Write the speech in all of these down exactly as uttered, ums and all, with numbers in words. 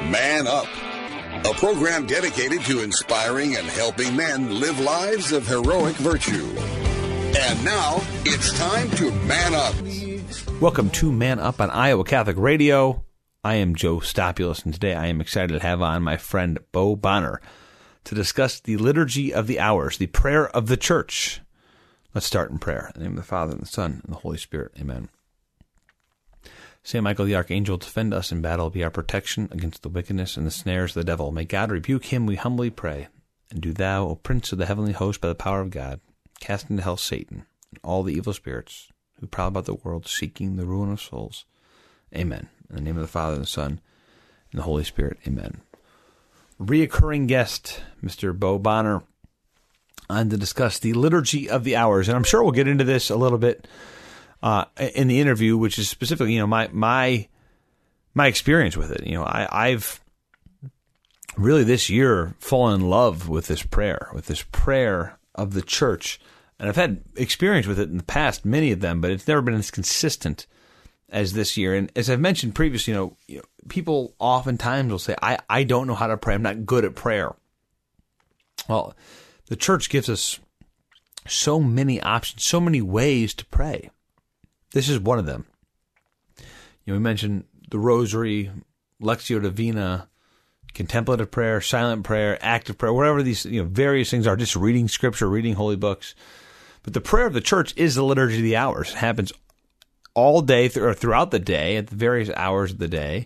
Man Up, a program dedicated to inspiring and helping men live lives of heroic virtue. And now, it's time to Man Up. Welcome to Man Up on Iowa Catholic Radio. I am Joe Stopulus, and today I am excited to have on my friend Bo Bonner to discuss the Liturgy of the Hours, the prayer of the Church. Let's start in prayer. In the name of the Father, and the Son, and the Holy Spirit. Amen. Saint Michael the Archangel, defend us in battle, be our protection against the wickedness and the snares of the devil. May God rebuke him, we humbly pray. And do thou, O Prince of the heavenly host, by the power of God, cast into hell Satan and all the evil spirits who prowl about the world, seeking the ruin of souls. Amen. In the name of the Father, and the Son, and the Holy Spirit. Amen. Reoccurring guest, Mister Bo Bonner, on to discuss the Liturgy of the Hours. And I'm sure we'll get into this a little bit Uh, in the interview, which is specifically, you know, my my my experience with it. You know, I, I've really this year fallen in love with this prayer, with this prayer of the Church, and I've had experience with it in the past, many of them, but it's never been as consistent as this year. And as I've mentioned previously, you know, you know people oftentimes will say, "I I don't know how to pray. I'm not good at prayer." Well, the Church gives us so many options, so many ways to pray. This is one of them. You know, we mentioned the Rosary, Lectio Divina, contemplative prayer, silent prayer, active prayer, whatever these you know various things are, just reading Scripture, reading holy books. But the prayer of the Church is the Liturgy of the Hours. It happens all day th- or throughout the day, at the various hours of the day.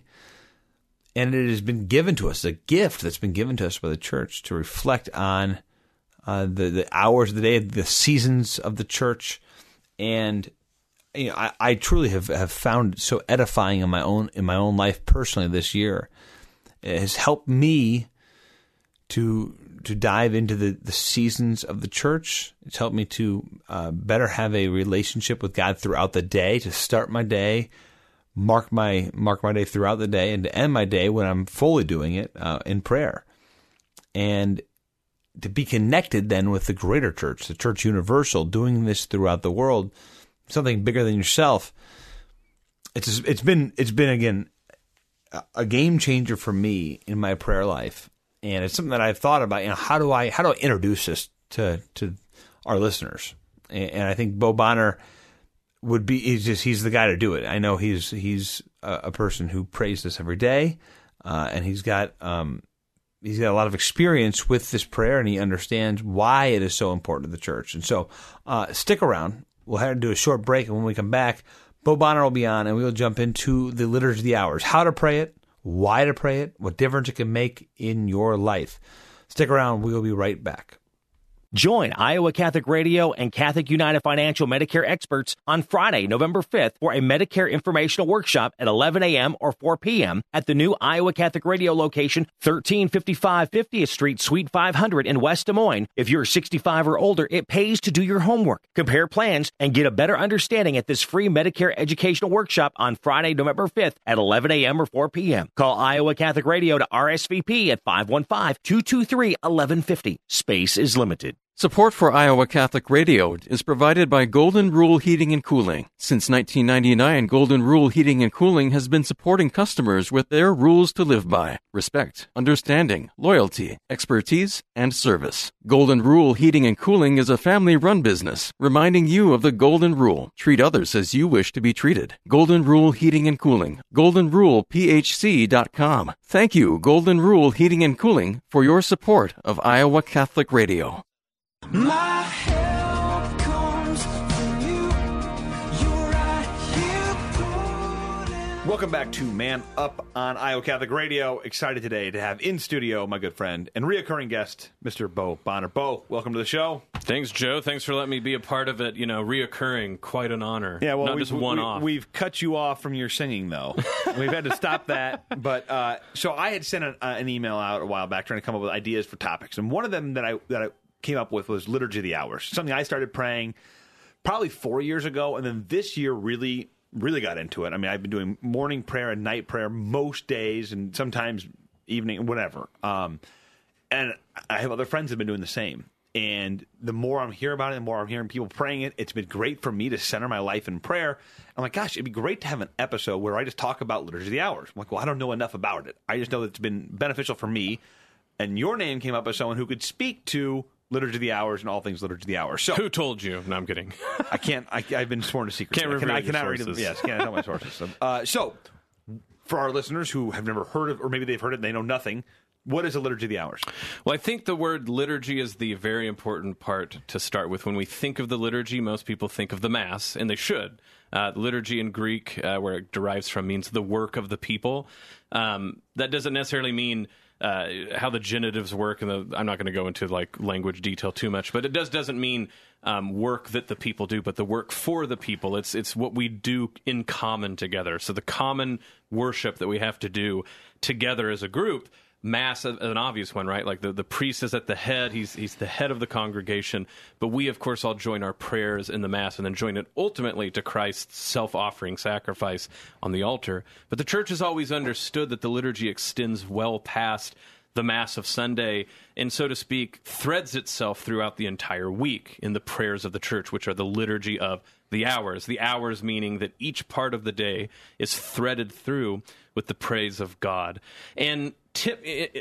And it has been given to us, a gift that's been given to us by the Church to reflect on uh, the, the hours of the day, the seasons of the Church, and You know, I, I truly have, have found it so edifying in my own in my own life personally this year. It has helped me to to dive into the, the seasons of the Church. It's helped me to uh, better have a relationship with God throughout the day, to start my day, mark my mark my day throughout the day, and to end my day when I'm fully doing it uh, in prayer. And to be connected then with the greater Church, the Church Universal, doing this throughout the world, something bigger than yourself. It's it's been it's been again a game changer for me in my prayer life, and it's something that I've thought about. You know, how do I how do I introduce this to to our listeners? And, and I think Bo Bonner would be he's just he's the guy to do it. I know he's he's a, a person who prays this every day, uh, and he's got um, he's got a lot of experience with this prayer, and he understands why it is so important to the Church. And so, uh, stick around. We'll have to do a short break, and when we come back, Bo Bonner will be on, and we will jump into the Liturgy of the Hours, how to pray it, why to pray it, what difference it can make in your life. Stick around. We will be right back. Join Iowa Catholic Radio and Catholic United Financial Medicare experts on Friday, November fifth for a Medicare informational workshop at eleven a.m. or four p.m. at the new Iowa Catholic Radio location, thirteen fifty-five fiftieth Street, Suite five hundred in West Des Moines. If you're sixty-five or older, it pays to do your homework, compare plans, and get a better understanding at this free Medicare educational workshop on Friday, November fifth at eleven a.m. or four p.m. Call Iowa Catholic Radio to R S V P at five one five, two two three, one one five zero. Space is limited. Support for Iowa Catholic Radio is provided by Golden Rule Heating and Cooling. Since nineteen ninety-nine, Golden Rule Heating and Cooling has been supporting customers with their rules to live by: respect, understanding, loyalty, expertise, and service. Golden Rule Heating and Cooling is a family-run business, reminding you of the Golden Rule: treat others as you wish to be treated. Golden Rule Heating and Cooling, golden rule p h c dot com. Thank you, Golden Rule Heating and Cooling, for your support of Iowa Catholic Radio. My help comes from you. You're right here pulling. Welcome back to Man Up on Iowa Catholic Radio. Excited today to have in studio my good friend and reoccurring guest, Mister Bo Bonner. Bo, welcome to the show. Thanks, Joe. Thanks for letting me be a part of it. You know, reoccurring, quite an honor. Yeah, well, not we, just one we, off. We've cut you off from your singing, though. We've had to stop that. But uh, so I had sent an, uh, an email out a while back trying to come up with ideas for topics, and one of them that I that I came up with was Liturgy of the Hours, something I started praying probably four years ago, and then this year really, really got into it. I mean, I've been doing morning prayer and night prayer most days, and sometimes evening, whatever. Um, and I have other friends that have been doing the same. And the more I'm hearing about it, the more I'm hearing people praying it, it's been great for me to center my life in prayer. I'm like, gosh, it'd be great to have an episode where I just talk about Liturgy of the Hours. I'm like, well, I don't know enough about it. I just know that it's been beneficial for me. And your name came up as someone who could speak to Liturgy of the Hours and all things Liturgy of the Hours. So Who told you? No, I'm kidding. I can't. I, I've been sworn to secrecy. Can't I, can, reveal I your cannot read them. sources. Yes, can't tell my sources. So, uh, so, for our listeners who have never heard of, or maybe they've heard it and they know nothing, what is a Liturgy of the Hours? Well, I think the word liturgy is the very important part to start with. When we think of the liturgy, most people think of the Mass, and they should. Uh, liturgy in Greek, uh, where it derives from, means the work of the people. Um, that doesn't necessarily mean uh, how the genitives work, and the, I'm not going to go into like language detail too much, but it does doesn't mean um, work that the people do, but the work for the people. It's it's what we do in common together. So the common worship that we have to do together as a group. Mass, an obvious one, right? Like the, the priest is at the head. He's he's the head of the congregation. But we, of course, all join our prayers in the Mass and then join it ultimately to Christ's self-offering sacrifice on the altar. But the Church has always understood that the liturgy extends well past the Mass of Sunday and, so to speak, threads itself throughout the entire week in the prayers of the Church, which are the liturgy of the hours. The hours meaning that each part of the day is threaded through with the praise of God. And tip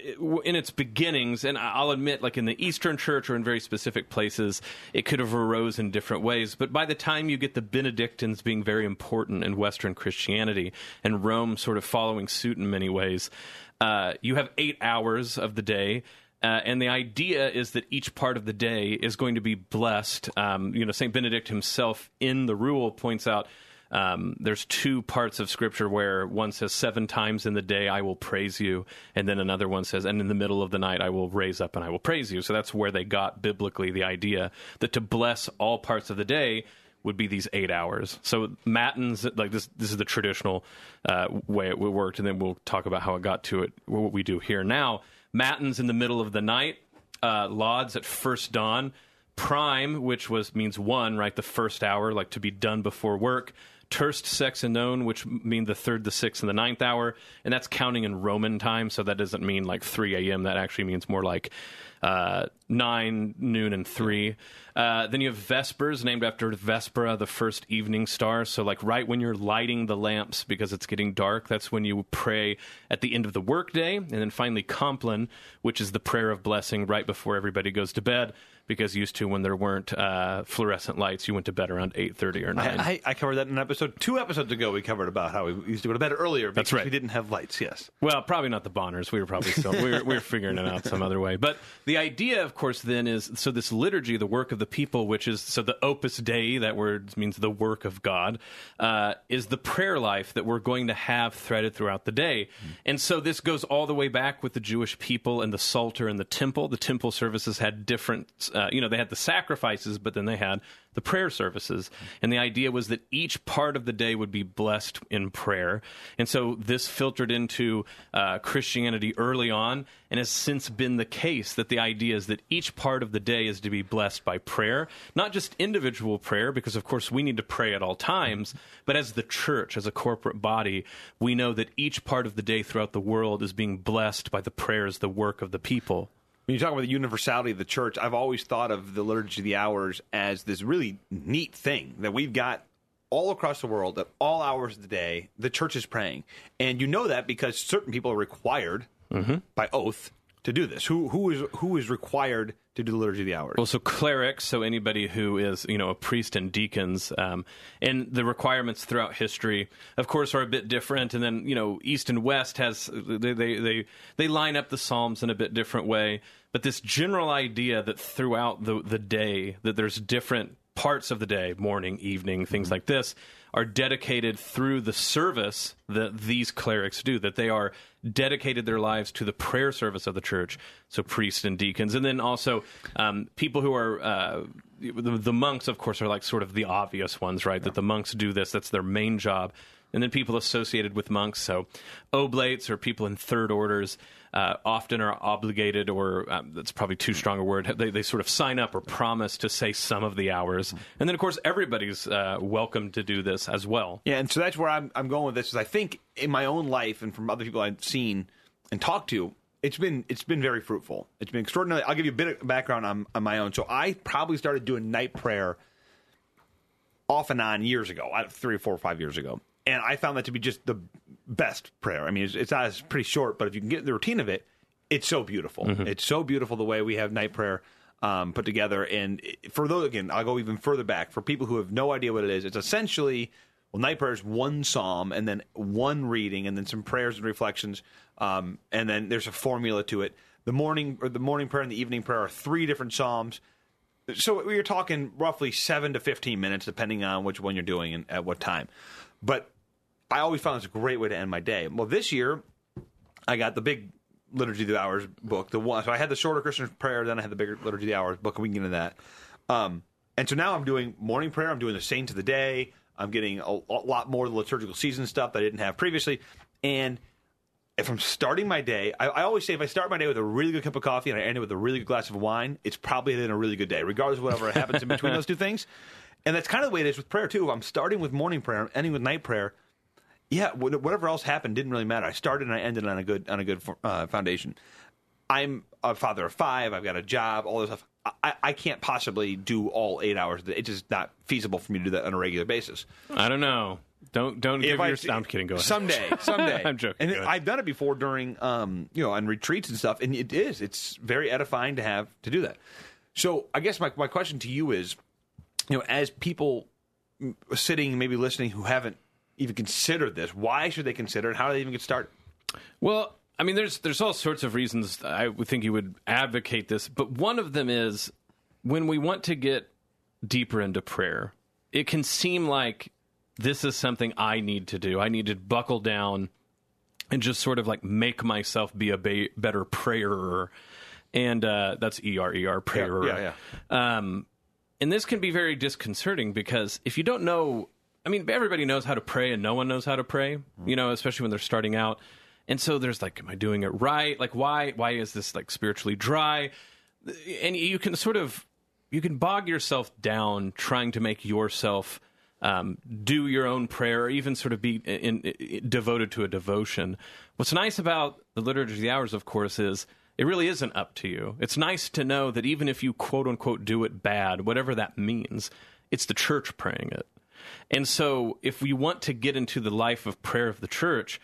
in its beginnings, and I'll admit, like in the Eastern Church or in very specific places, it could have arose in different ways. But by the time you get the Benedictines being very important in Western Christianity and Rome sort of following suit in many ways, uh, you have eight hours of the day. Uh, and the idea is that each part of the day is going to be blessed. Um, you know, Saint Benedict himself in the Rule points out Um, there's two parts of Scripture where one says seven times in the day I will praise you, and then another one says, and in the middle of the night I will raise up and I will praise you. So that's where they got biblically the idea that to bless all parts of the day would be these eight hours. So matins, like this, this is the traditional uh, way it worked, and then we'll talk about how it got to it, what we do here now. Matins in the middle of the night, uh, lauds at first dawn, prime, which was means one, right, the first hour, like to be done before work. Terst, sex, and known, which mean the third, the sixth, and the ninth hour, and that's counting in Roman time, so that doesn't mean like three a.m. That actually means more like uh, nine, noon, and three. Uh, then you have Vespers, named after Vespera, the first evening star. So like right when you're lighting the lamps because it's getting dark, that's when you pray at the end of the workday. And then finally Compline, which is the prayer of blessing right before everybody goes to bed, because used to when there weren't uh, fluorescent lights, you went to bed around eight thirty or nine. I, I covered that in an episode. Two episodes ago, we covered about how we used to go to bed earlier because That's right. we didn't have lights, yes. Well, probably not the Bonners. We were probably still, we were, we were figuring it out some other way. But the idea, of course, then is, so this liturgy, the work of the people, which is, so the Opus Dei, that word means the work of God, uh, is the prayer life that we're going to have threaded throughout the day. Mm-hmm. And so this goes all the way back with the Jewish people and the Psalter and the temple. The temple services had different, uh, you know, they had the sacrifices, but then they had the prayer services. And the idea was that each part of the day would be blessed in prayer. And so this filtered into uh, Christianity early on, and has since been the case that the idea is that each part of the day is to be blessed by prayer, not just individual prayer, because of course we need to pray at all times, but as the church, as a corporate body, we know that each part of the day throughout the world is being blessed by the prayers, the work of the people. When you talk about the universality of the church, I've always thought of the Liturgy of the Hours as this really neat thing that we've got all across the world at all hours of the day. The church is praying. And you know that because certain people are required mm-hmm. by oath to do this. Who who is who is required to do the Liturgy of the Hours? Well, so clerics, so anybody who is, you know, a priest, and deacons, um, and the requirements throughout history, of course, are a bit different. And then, you know, East and West has they they they, they line up the Psalms in a bit different way. But this general idea that throughout the the day that there's different parts of the day, morning, evening, things mm-hmm. like this, are dedicated through the service that these clerics do, that they are dedicated their lives to the prayer service of the church, so priests and deacons. And then also um, people who are, uh, the, the monks, of course, are like sort of the obvious ones, right, yeah. that the monks do this, that's their main job. And then people associated with monks, so oblates or people in third orders, uh, often are obligated, or um, that's probably too strong a word, they, they sort of sign up or promise to say some of the hours. And then, of course, everybody's uh, welcome to do this as well. Yeah, and so that's where I'm, I'm going with this, is I think in my own life and from other people I've seen and talked to, it's been it's been very fruitful. It's been extraordinary. I'll give you a bit of background on, on my own. So I probably started doing night prayer off and on years ago, three or four or five years ago. And I found that to be just the best prayer. I mean, it's, it's not it's pretty short, but if you can get in the routine of it, it's so beautiful. Mm-hmm. It's so beautiful the way we have night prayer um, put together. And for those, again, I'll go even further back. For people who have no idea what it is, it's essentially, well, night prayer is one psalm and then one reading and then some prayers and reflections. Um, and then there's a formula to it. The morning or the morning prayer and the evening prayer are three different psalms. So you're talking roughly seven to fifteen minutes, depending on which one you're doing and at what time. But I always found it's a great way to end my day. Well, this year, I got the big Liturgy of the Hours book. The one, so I had the shorter Christian prayer, then I had the bigger Liturgy of the Hours book, and we can get into that. Um, and so now I'm doing morning prayer. I'm doing the Saints of the Day. I'm getting a, a lot more of the liturgical season stuff that I didn't have previously. And if I'm starting my day, I, I always say if I start my day with a really good cup of coffee and I end it with a really good glass of wine, it's probably been a really good day, regardless of whatever happens in between those two things. And that's kind of the way it is with prayer, too. If I'm starting with morning prayer, I'm ending with night prayer, yeah, whatever else happened didn't really matter. I started and I ended on a good on a good uh, foundation. I'm a father of five. I've got a job, all this stuff. I, I can't possibly do all eight hours. It's just not feasible for me to do that on a regular basis. I don't know. Don't don't If give I- your. I'm kidding. Go ahead. Someday, someday. I'm joking. And Go ahead. I've done it before during, um, you know, on retreats and stuff, and it is. It's very edifying to have to do that. So I guess my my question to you is, you know, as people sitting, maybe listening, who haven't even considered this, why should they consider it? How do they even get started? Well, I mean, there's there's all sorts of reasons I would think you would advocate this, but one of them is when we want to get deeper into prayer, it can seem like this is something I need to do. I need to buckle down and just sort of like make myself be a ba- better prayer. And uh, that's E R E R, prayer. Yeah, yeah, yeah. Um, and this can be very disconcerting because if you don't know, I mean, everybody knows how to pray and no one knows how to pray, you know, especially when they're starting out. And so there's like, am I doing it right? Like, why, why is this like spiritually dry? And you can sort of, you can bog yourself down trying to make yourself um, do your own prayer or even sort of be in, in, devoted to a devotion. What's nice about the Liturgy of the Hours, of course, is it really isn't up to you. It's nice to know that even if you quote unquote do it bad, whatever that means, it's the church praying it. And so if we want to get into the life of prayer of the church,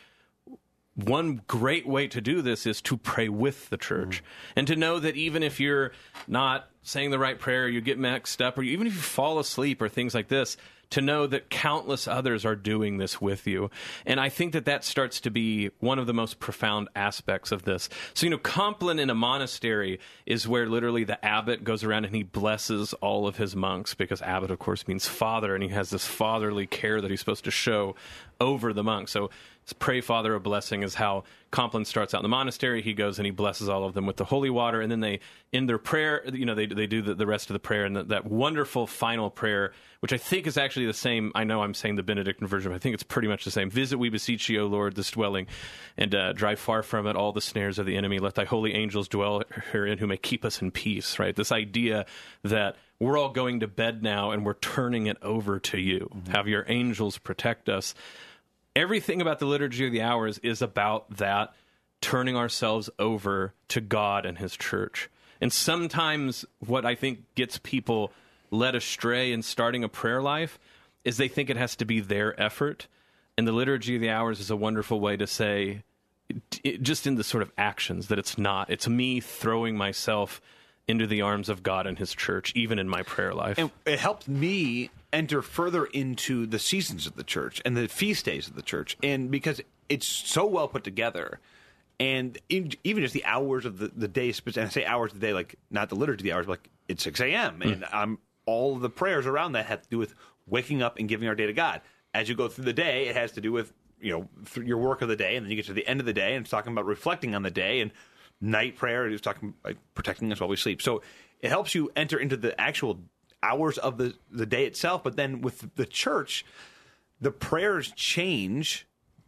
one great way to do this is to pray with the church mm-hmm. and to know that even if you're not saying the right prayer, you get mixed up, or even if you fall asleep or things like this, to know that countless others are doing this with you. And I think that that starts to be one of the most profound aspects of this. So, you know, Compline in a monastery is where literally the abbot goes around and he blesses all of his monks, because abbot, of course, means father, and he has this fatherly care that he's supposed to show over the monks. So pray, Father, a blessing is how Compline starts out in the monastery. He goes and he blesses all of them with the holy water, and then they, in their prayer, you know, they they do the, the rest of the prayer, and the, that wonderful final prayer, which I think is actually the same. I know I'm saying the Benedictine version, but I think it's pretty much the same. Visit, we beseech you, O Lord, this dwelling, and uh, drive far from it all the snares of the enemy. Let thy holy angels dwell herein, who may keep us in peace, right? This idea that we're all going to bed now and we're turning it over to you. Mm-hmm. Have your angels protect us. Everything about the Liturgy of the Hours is about that, turning ourselves over to God and His church. And sometimes what I think gets people led astray in starting a prayer life is they think it has to be their effort. And the Liturgy of the Hours is a wonderful way to say, it, just in the sort of actions, that it's not. It's me throwing myself into the arms of God and His church, even in my prayer life. And it helped me enter further into the seasons of the church and the feast days of the church. And because it's so well put together, and in, even just the hours of the, the day, and I say hours of the day, like not the liturgy of the hours, but like it's six a.m. Mm. And I'm, all of the prayers around that have to do with waking up and giving our day to God. As you go through the day, it has to do with, you know, through your work of the day, and then you get to the end of the day, and it's talking about reflecting on the day, and night prayer is talking like protecting us while we sleep. So it helps you enter into the actual hours of the, the day itself. But then with the church, the prayers change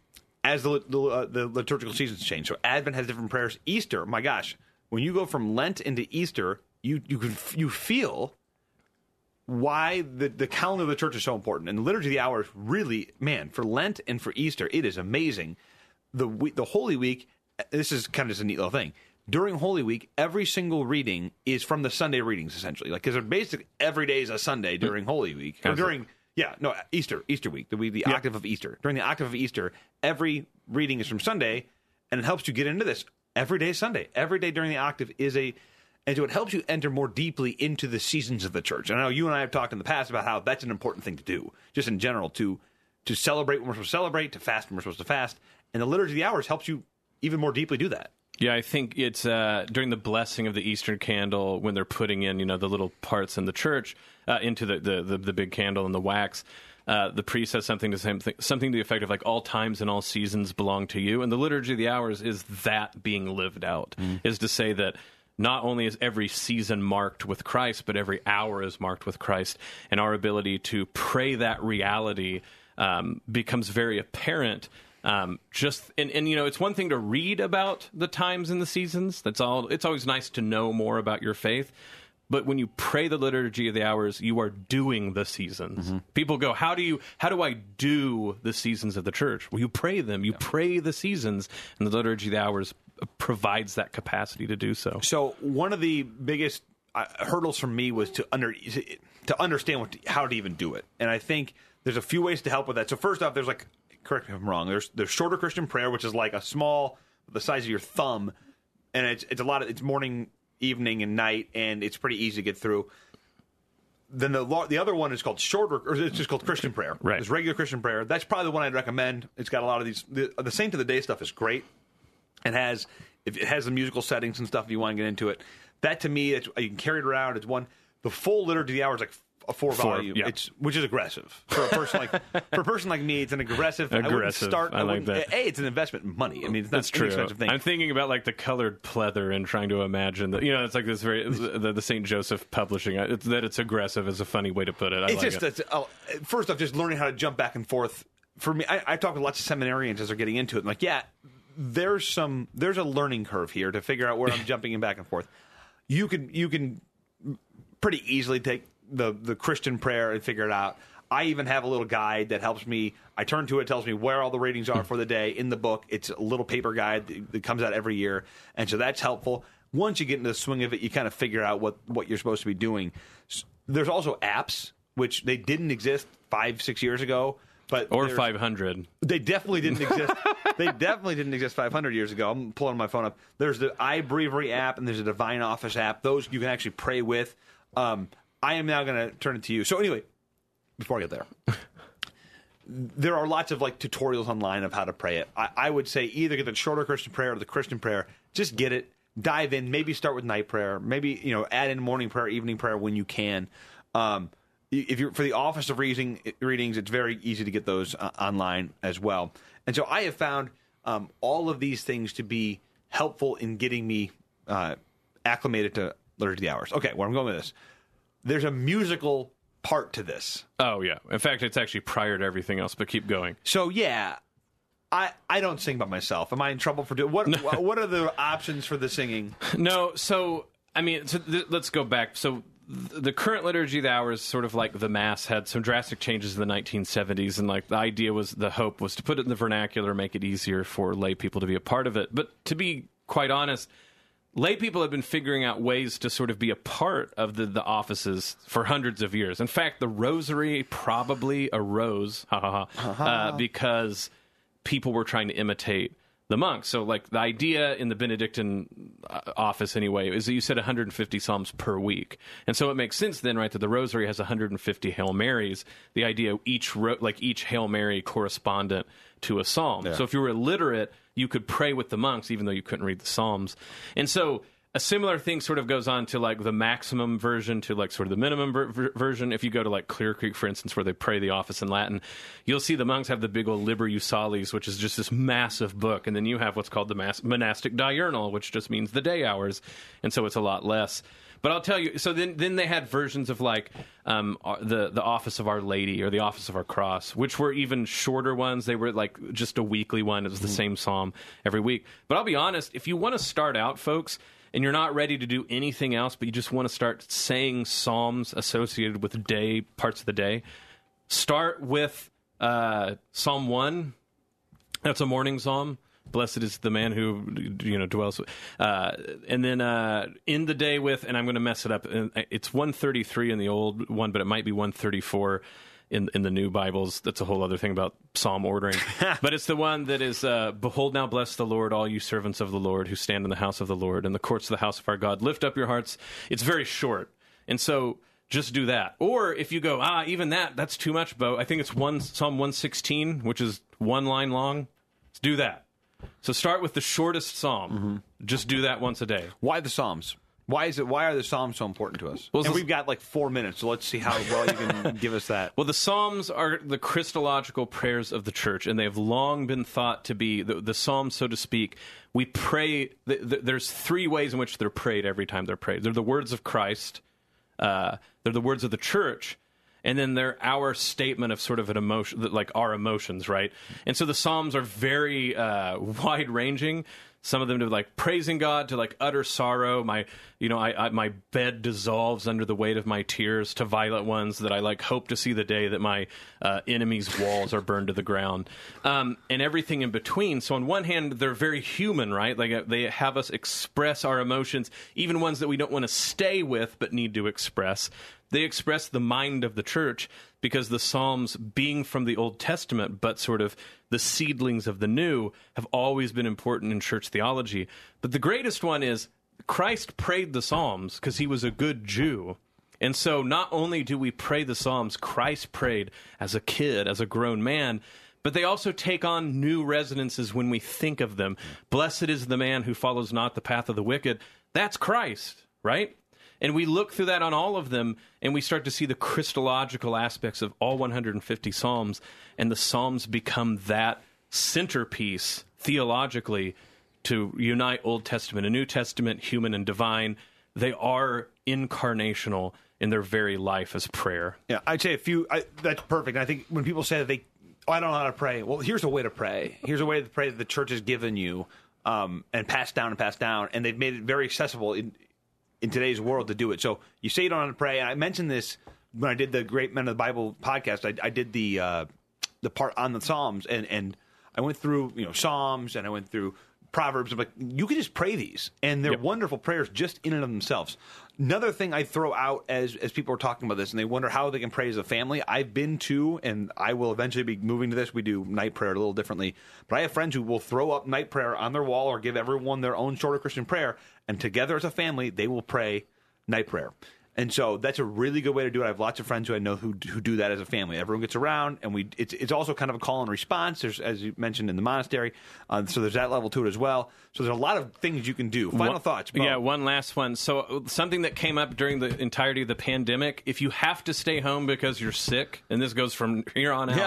as the the, uh, the liturgical seasons change. So Advent has different prayers. Easter, my gosh, when you go from Lent into Easter, you you can you feel why the, the calendar of the church is so important. And the Liturgy of the Hours really, man, for Lent and for Easter, it is amazing. The the Holy Week this is kind of just a neat little thing. During Holy Week, every single reading is from the Sunday readings, essentially. Like, because basically every day is a Sunday during Holy Week. Or during, yeah, no, Easter, Easter week, the, the Yeah. octave of Easter. During the octave of Easter, every reading is from Sunday, and it helps you get into this. Every day is Sunday. Every day during the octave is a, and so it helps you enter more deeply into the seasons of the church. And I know you and I have talked in the past about how that's an important thing to do, just in general, to to celebrate when we're supposed to celebrate, to fast when we're supposed to fast. And the Liturgy of the Hours helps you even more deeply do that. Yeah, I think it's uh, during the blessing of the Eastern candle when they're putting in, you know, the little parts in the church uh, into the, the, the, the big candle and the wax. Uh, the priest says something to same thing, something to the effect of like all times and all seasons belong to you. And the Liturgy of the Hours is that being lived out, mm. is to say that not only is every season marked with Christ, but every hour is marked with Christ. And our ability to pray that reality um, becomes very apparent. Um, just and, and you know, it's one thing to read about the times and the seasons. That's all. It's always nice to know more about your faith. But when you pray the Liturgy of the Hours, you are doing the seasons. Mm-hmm. People go, "How do you? How do I do the seasons of the church?" Well, you pray them. You yeah. pray the seasons, and the Liturgy of the Hours provides that capacity to do so. So one of the biggest uh, hurdles for me was to under to understand what to, how to even do it, and I think there's a few ways to help with that. So first off, there's like. Correct me if I'm wrong. There's there's shorter Christian prayer, which is like a small, the size of your thumb, and it's it's a lot of it's morning, evening, and night, and it's pretty easy to get through. Then the the other one is called shorter, or it's just called Christian prayer. Right. It's regular Christian prayer. That's probably the one I'd recommend. It's got a lot of these. The, the Saint of the Day stuff is great. It has if it has the musical settings and stuff. If you want to get into it, that to me, it's, you can carry it around. It's one. The full Liturgy of the Hour is like a four, four volume, yeah. it's which is aggressive for a person like for a person like me. It's an aggressive. Aggressive. I wouldn't start. I, I like that. A, it's an investment in money. I mean, it's not That's an true. inexpensive thing. I'm thinking about like the colored pleather and trying to imagine that. You know, it's like this very the, the Saint Joseph Publishing. It's, that it's aggressive is a funny way to put it. I it's like just it. It's, uh, first off, just learning how to jump back and forth. For me, I, I talk with lots of seminarians as they're getting into it. I'm like, yeah, there's some there's a learning curve here to figure out where I'm jumping in back and forth. You can you can pretty easily take the the Christian prayer and figure it out. I even have a little guide that helps me. I turn to it, tells me where all the readings are for the day in the book. It's a little paper guide that, that comes out every year, and so that's helpful. Once you get into the swing of it, you kind of figure out what, what you're supposed to be doing. There's also apps, which they didn't exist five, six years ago. But or five hundred. They definitely didn't exist. They definitely didn't exist five hundred years ago. I'm pulling my phone up. There's the iBreviary app, and there's a Divine Office app. Those you can actually pray with. Um, I am now going to turn it to you. So anyway, before I get there, there are lots of like tutorials online of how to pray it. I, I would say either get the shorter Christian prayer or the Christian prayer. Just get it, dive in. Maybe start with night prayer. Maybe you know add in morning prayer, evening prayer when you can. Um, if you're for the Office of Reading, Readings, it's very easy to get those uh, online as well. And so I have found um, all of these things to be helpful in getting me uh, acclimated to Liturgy of the Hours. Okay, where I'm going with this. There's a musical part to this. Oh, yeah. In fact, it's actually prior to everything else, but keep going. So, yeah, I I don't sing by myself. Am I in trouble for doing what? What are the options for the singing? No, so, I mean, so th- let's go back. So, th- the current Liturgy of the Hours, sort of like the Mass, had some drastic changes in the nineteen seventies, and like the idea was, the hope was to put it in the vernacular, make it easier for lay people to be a part of it. But to be quite honest, lay people have been figuring out ways to sort of be a part of the, the offices for hundreds of years. In fact, the Rosary probably arose ha, ha, ha, uh, because people were trying to imitate the monks. So, like, the idea in the Benedictine uh, office, anyway, is that you said one hundred fifty psalms per week. And so it makes sense then, right, that the Rosary has one hundred fifty Hail Marys. The idea each ro- like each Hail Mary correspondent to a psalm. Yeah. So if you were illiterate, you could pray with the monks, even though you couldn't read the psalms. And so a similar thing sort of goes on to like the maximum version to like sort of the minimum ver- ver- version. If you go to like Clear Creek, for instance, where they pray the office in Latin, you'll see the monks have the big old Liber Usalis, which is just this massive book. And then you have what's called the Mas- monastic diurnal, which just means the day hours. And so it's a lot less. But I'll tell you, so then then they had versions of like um, the, the Office of Our Lady or the Office of Our Cross, which were even shorter ones. They were like just a weekly one. It was the mm-hmm. same psalm every week. But I'll be honest, if you want to start out, folks, and you're not ready to do anything else, but you just want to start saying psalms associated with day, parts of the day, start with uh, Psalm one. That's a morning psalm. Blessed is the man who, you know, dwells. Uh, and then uh, in the day with, and I'm going to mess it up. It's one thirty-three in the old one, but it might be one thirty-four in in the new Bibles. That's a whole other thing about psalm ordering. But it's the one that is, uh, behold, now bless the Lord, all you servants of the Lord who stand in the house of the Lord, in the courts of the house of our God. Lift up your hearts. It's very short. And so just do that. Or if you go, ah, even that, that's too much, Bo. I think it's one Psalm one sixteen, which is one line long. Let's do that. So start with the shortest psalm. Mm-hmm. Just do that once a day. Why the Psalms? Why is it? Why are the Psalms so important to us? Well, and we've got like four minutes, so let's see how well you can give us that. Well, the Psalms are the Christological prayers of the church, and they have long been thought to be the, the Psalms, so to speak. We pray. The, the, there's three ways in which they're prayed every time they're prayed. They're the words of Christ. Uh, they're the words of the church. And then they're our statement of sort of an emotion, like our emotions, right? And so the Psalms are very uh, wide-ranging. Some of them to like praising God, to like utter sorrow. My, you know, I, I my bed dissolves under the weight of my tears. To violent ones that I like hope to see the day that my uh, enemies' walls are burned to the ground, um, and everything in between. So on one hand, they're very human, right? Like uh, they have us express our emotions, even ones that we don't want to stay with but need to express. They express the mind of the church because the Psalms, being from the Old Testament, but sort of the seedlings of the New, have always been important in church theology. But the greatest one is Christ prayed the Psalms because he was a good Jew. And so not only do we pray the Psalms, Christ prayed as a kid, as a grown man, but they also take on new resonances when we think of them. Blessed is the man who follows not the path of the wicked. That's Christ, right? And we look through that on all of them, and we start to see the Christological aspects of all one hundred fifty Psalms, and the Psalms become that centerpiece theologically to unite Old Testament and New Testament, human and divine. They are incarnational in their very life as prayer. Yeah, I'd say a few, I, that's perfect. I think when people say that they, oh, I don't know how to pray, well, here's a way to pray. Here's a way to pray that the church has given you um, and passed down and passed down, and they've made it very accessible in in today's world to do it. So you say you don't know how to pray, and I mentioned this when I did the Great Men of the Bible podcast. I, I did the uh, the part on the Psalms, and, and I went through you know Psalms, and I went through Proverbs. I'm like, you can just pray these, and they're Yep. wonderful prayers just in and of themselves. Another thing I throw out as as people are talking about this, and they wonder how they can pray as a family. I've been to, and I will eventually be moving to this. We do night prayer a little differently, but I have friends who will throw up night prayer on their wall or give everyone their own shorter Christian prayer, and together as a family, they will pray night prayer. And so that's a really good way to do it. I have lots of friends who I know who who do that as a family. Everyone gets around, and we it's it's also kind of a call and response. There's, as you mentioned, in the monastery, uh, so there's that level to it as well. So there's a lot of things you can do. Final One- thoughts, Bo? Yeah, one last one. So uh, something that came up during the entirety of the pandemic, if you have to stay home because you're sick, and this goes from here on out, Yeah.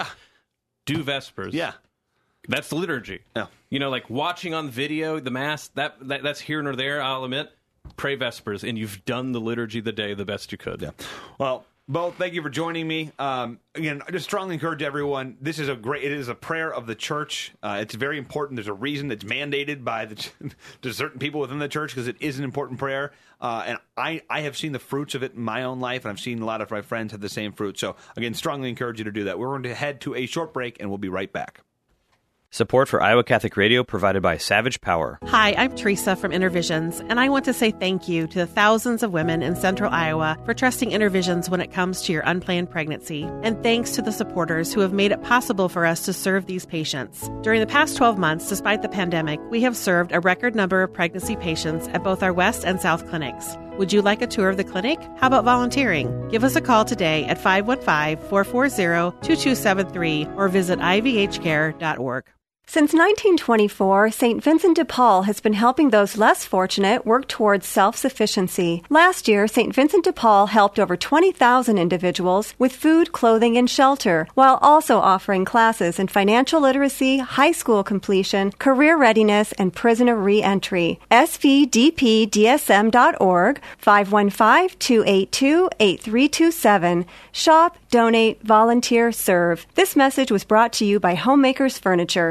do Vespers. Yeah. That's liturgy. Yeah. You know, like watching on video, the Mass, that, that that's here nor there, I'll admit. Pray Vespers, and you've done the liturgy of the day the best you could. Yeah. Well, Bo, thank you for joining me. Um, again, I just strongly encourage everyone. This is a great. It is a prayer of the church. Uh, it's very important. There's a reason it's mandated by the to certain people within the church because it is an important prayer. Uh, and I, I have seen the fruits of it in my own life, and I've seen a lot of my friends have the same fruit. So again, strongly encourage you to do that. We're going to head to a short break, and we'll be right back. Support for Iowa Catholic Radio provided by Savage Power. Hi, I'm Teresa from Intervisions, and I want to say thank you to the thousands of women in central Iowa for trusting Intervisions when it comes to your unplanned pregnancy. And thanks to the supporters who have made it possible for us to serve these patients. During the past twelve months, despite the pandemic, we have served a record number of pregnancy patients at both our West and South clinics. Would you like a tour of the clinic? How about volunteering? Give us a call today at five one five, four four zero, two two seven three or visit I V H care dot org. Since nineteen twenty-four, Saint Vincent de Paul has been helping those less fortunate work towards self-sufficiency. Last year, Saint Vincent de Paul helped over twenty thousand individuals with food, clothing, and shelter, while also offering classes in financial literacy, high school completion, career readiness, and prisoner re-entry. S V D P D S M dot org, five one five, two eight two, eight three two seven. Shop, donate, volunteer, serve. This message was brought to you by Homemakers Furniture.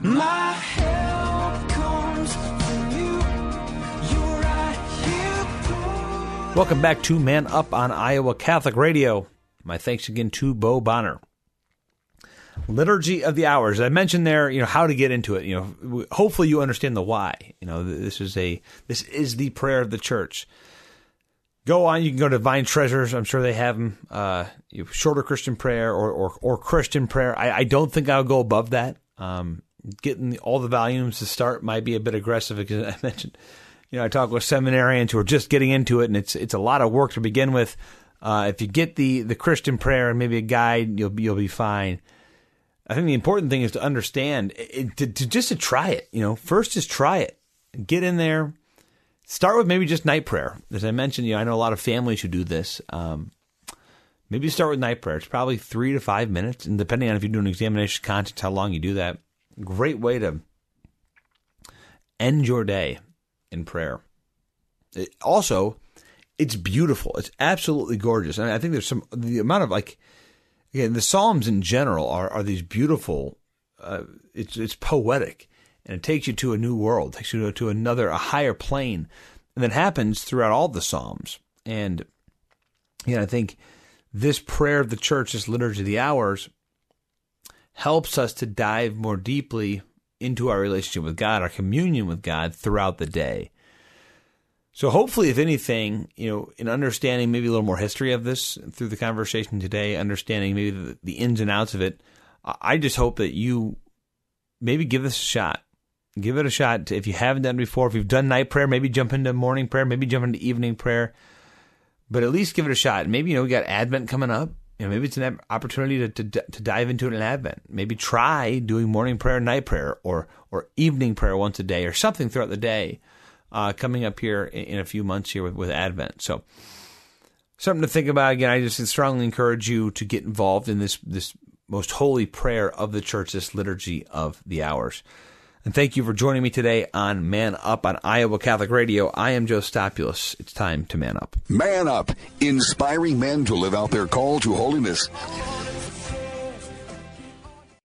My help comes from you. You're right here. Welcome back to Man Up on Iowa Catholic Radio. My thanks again to Bo Bonner. Liturgy of the Hours. I mentioned there, you know, how to get into it. You know, hopefully you understand the why. You know, this is a this is the prayer of the church. Go on. You can go to Divine Treasures. I'm sure they have them. Uh, you know, shorter Christian prayer or or, or Christian prayer. I, I don't think I'll go above that. Um, getting all the volumes to start might be a bit aggressive because I mentioned, you know, I talk with seminarians who are just getting into it, and it's it's a lot of work to begin with. Uh, if you get the the Christian prayer and maybe a guide, you'll be, you'll be fine. I think the important thing is to understand, it, to, to just to try it. You know, first just try it. Get in there. Start with maybe just night prayer. As I mentioned, you know, I know a lot of families who do this. Um, maybe start with night prayer. It's probably three to five minutes, and depending on if you do an examination of conscience, how long you do that. Great way to end your day in prayer. It, also, it's beautiful. It's absolutely gorgeous. I mean, I think there's some the amount of like. Again, the Psalms in general are, are these beautiful, uh, it's it's poetic, and it takes you to a new world, takes you to, to another, a higher plane, and that happens throughout all the Psalms. And, you know, I think this prayer of the church, this Liturgy of the Hours, helps us to dive more deeply into our relationship with God, our communion with God throughout the day. So hopefully, if anything, you know, in understanding maybe a little more history of this through the conversation today, understanding maybe the, the ins and outs of it, I just hope that you maybe give this a shot. Give it a shot. If you haven't done it before, if you've done night prayer, maybe jump into morning prayer, maybe jump into evening prayer, but at least give it a shot. Maybe, you know, we got Advent coming up. You know, maybe it's an opportunity to, to to dive into it in Advent. Maybe try doing morning prayer, night prayer, or or evening prayer once a day, or something throughout the day. Uh, coming up here in, in a few months here with, with Advent. So something to think about. Again, I just strongly encourage you to get involved in this, this most holy prayer of the church, this Liturgy of the Hours. And thank you for joining me today on Man Up on Iowa Catholic Radio. I am Joe Stopulus. It's time to man up. Man Up, inspiring men to live out their call to holiness.